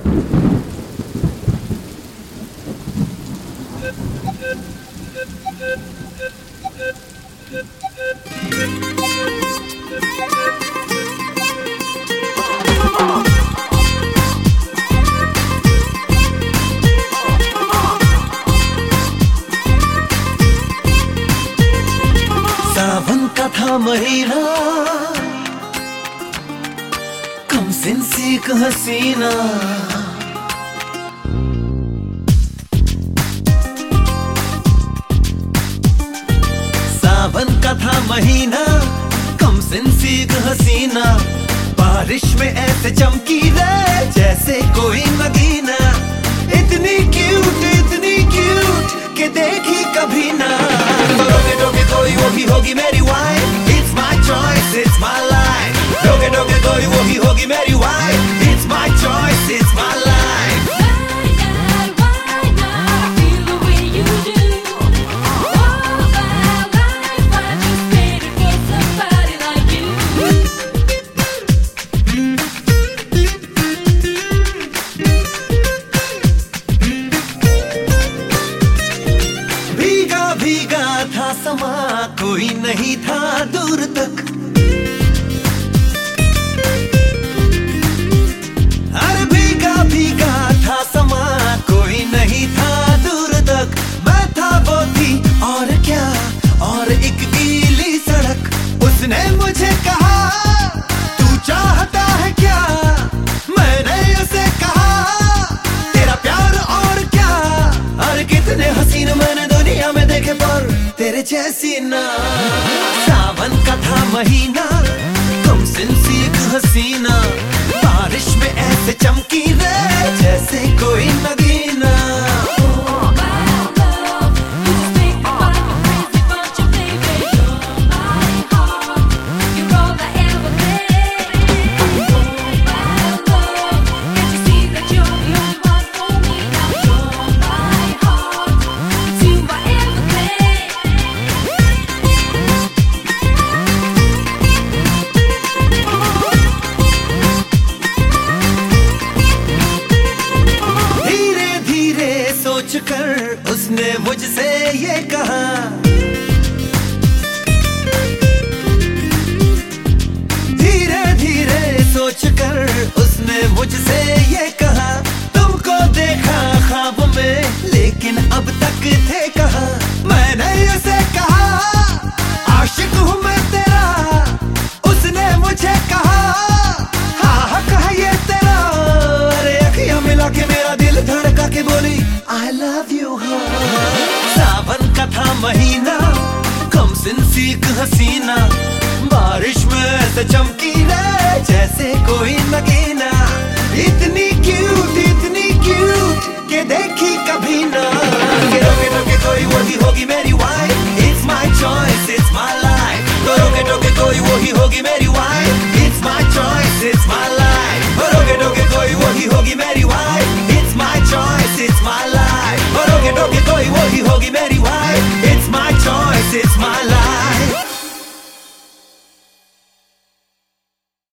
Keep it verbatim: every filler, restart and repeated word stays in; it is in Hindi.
सावन का था महीना, कम सिंसी एक हसीना। सावन का था महीना, कम सिंसी एक हसीना। बारिश में ऐसे चमकी रे जैसे कोई नगीना। इतनी क्यूट इतनी क्यूट के देखी कभी ना। डोगे डोगे कोई वो ही होगी मेरी wife. It's my choice, it's my life। डोगे डोगे कोई वो ही होगी मेरी wife. It's my choice, it's my life। भीगा था समा, कोई नहीं था दूर तक। अरे भीगा भीगा था समा, कोई नहीं था दूर तक। मैं था वो थी और क्या, और एक गीली सड़क। उसने मुझे कहा तू चाहता है क्या। मैंने उसे कहा तेरा प्यार और क्या। अरे कितने हसीन मैंने दुनिया में देखे पर तेरे जैसी ना। सावन का था महीना, कम सिंसी एक हसीना। बारिश में ऐसे चमकी रे जैसे कोई नगीना। कर उसने मुझसे ये कहा, धीरे धीरे सोच कर उसने मुझसे ये कहा। तुमको देखा ख्वाब में लेकिन अब तक थे कहाँ। मैंने उसे कहा आशिक हूँ मैं तेरा। उसने मुझे कहा हाँ हाँ कहा ये तेरा। अरे अखियां मिला के मेरा दिल धड़का के बोली I love you हाँ। सावन का था महीना, कम सिंसी एक हसीना। बारिश में ऐसे चमकी रे जैसे कोई नगीना।